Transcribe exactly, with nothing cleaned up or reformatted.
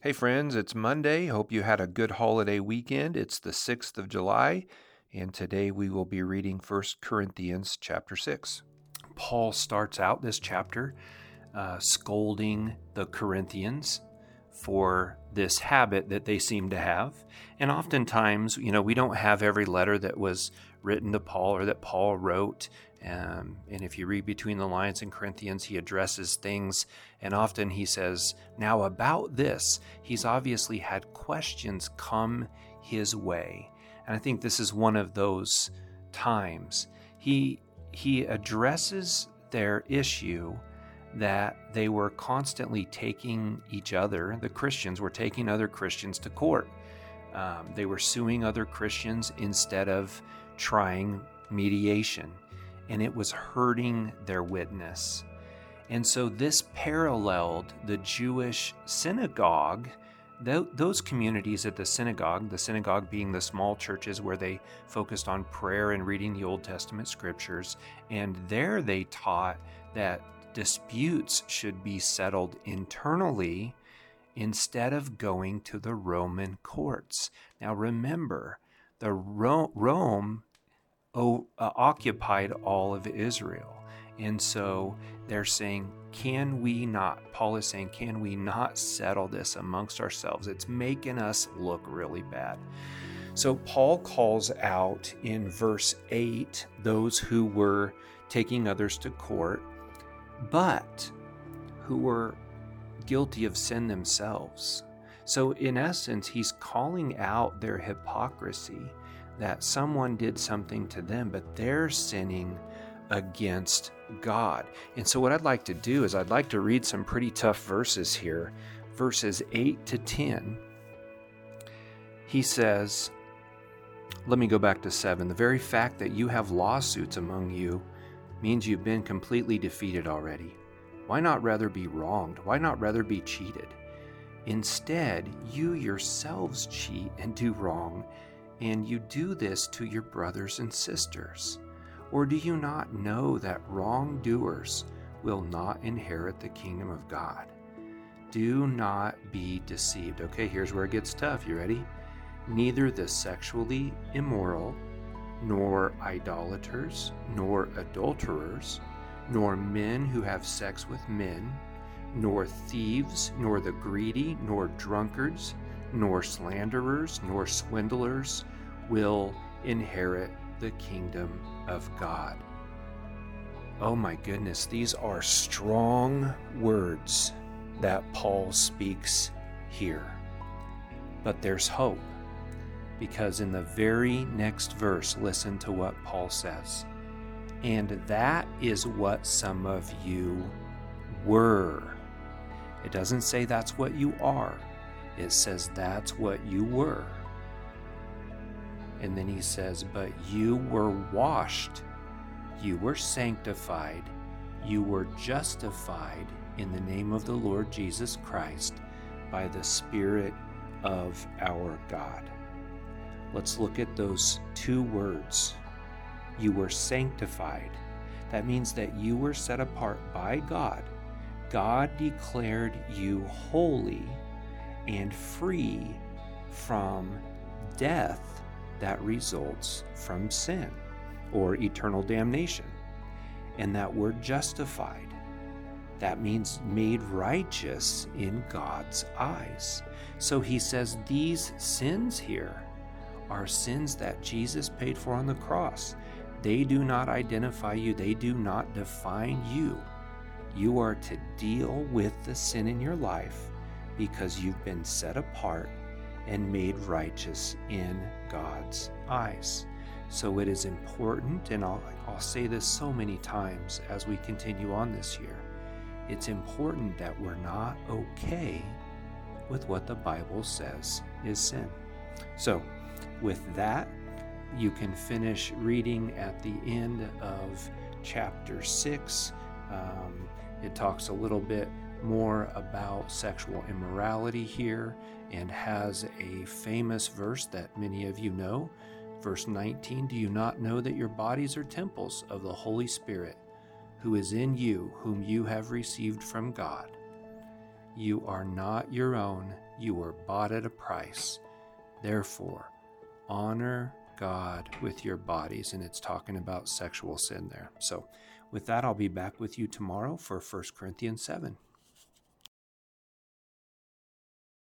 Hey friends, it's Monday. Hope you had a good holiday weekend. It's the sixth of July, and today we will be reading First Corinthians chapter six. Paul starts out this chapter uh, scolding the Corinthians for this habit that they seem to have. And oftentimes, you know, we don't have every letter that was written to Paul or that Paul wrote. Um, and if you read between the lines in Corinthians, he addresses things, and often he says, now about this, he's obviously had questions come his way. And I think this is one of those times. He, he addresses their issue that they were constantly taking each other, the Christians were taking other Christians to court. Um, they were suing other Christians instead of trying mediation, and it was hurting their witness. And so this paralleled the Jewish synagogue, th- those communities at the synagogue, the synagogue being the small churches where they focused on prayer and reading the Old Testament scriptures. And there they taught that disputes should be settled internally instead of going to the Roman courts. Now remember, the Ro- Rome o- uh, occupied all of Israel. And so they're saying, can we not, Paul is saying, can we not settle this amongst ourselves? It's making us look really bad. So Paul calls out in verse eight those who were taking others to court, but who were guilty of sin themselves. So in essence, he's calling out their hypocrisy, that someone did something to them, but they're sinning against God. And so what I'd like to do is I'd like to read some pretty tough verses here, verses eight to ten. He says, let me go back to seven. The very fact that you have lawsuits among you means you've been completely defeated already. Why not rather be wronged? Why not rather be cheated? Instead, you yourselves cheat and do wrong, and you do this to your brothers and sisters. Or do you not know that wrongdoers will not inherit the kingdom of God? Do not be deceived. Okay, here's where it gets tough. You ready? Neither the sexually immoral, nor idolaters, nor adulterers, nor men who have sex with men, nor thieves, nor the greedy, nor drunkards, nor slanderers, nor swindlers will inherit the kingdom of God. Oh my goodness, these are strong words that Paul speaks here. But there's hope, because in the very next verse, listen to what Paul says. And that is what some of you were. It doesn't say that's what you are. It says that's what you were. And then he says, but you were washed, you were sanctified, you were justified in the name of the Lord Jesus Christ by the Spirit of our God. Let's look at those two words. You were sanctified. That means that you were set apart by God. God declared you holy and free from death that results from sin or eternal damnation. And that word justified, that means made righteous in God's eyes. So he says these sins here are sins that Jesus paid for on the cross. They do not identify you. They do not define you. You are to deal with the sin in your life because you've been set apart and made righteous in God's eyes. So it is important, and I'll, I'll say this so many times as we continue on this year, it's important that we're not okay with what the Bible says is sin. So with that, you can finish reading at the end of chapter six. Um, it talks a little bit more about sexual immorality here and has a famous verse that many of you know. Verse nineteen, do you not know that your bodies are temples of the Holy Spirit, who is in you, whom you have received from God? You are not your own. You were bought at a price. Therefore, honor God with your bodies. And it's talking about sexual sin there. So with that, I'll be back with you tomorrow for First Corinthians seven.